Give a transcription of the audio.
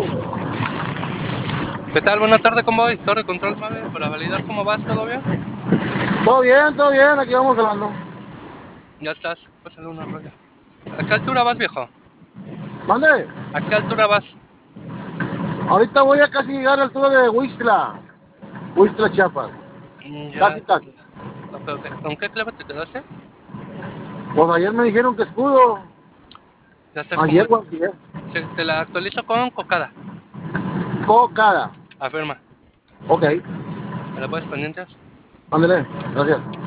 ¿Qué tal? Buenas tardes, ¿cómo vais? Torre Control 9, para validar cómo vas, ¿todo bien? Todo bien, aquí vamos hablando. Ya estás, pásale una rollo. ¿A qué altura vas, viejo? ¿Mande? ¿A qué altura vas? Ahorita voy a casi llegar a la altura de Huixtla, Chiapas. Ya, Casi, casi. ok. ¿Con qué clave te quedaste? Pues ayer me dijeron que escudo. Ya estás como... Ayer o ayer. Te la actualizo con cocada. Cocada. Afirma. Ok. ¿Me la puedes pendientes? Ándale. Gracias.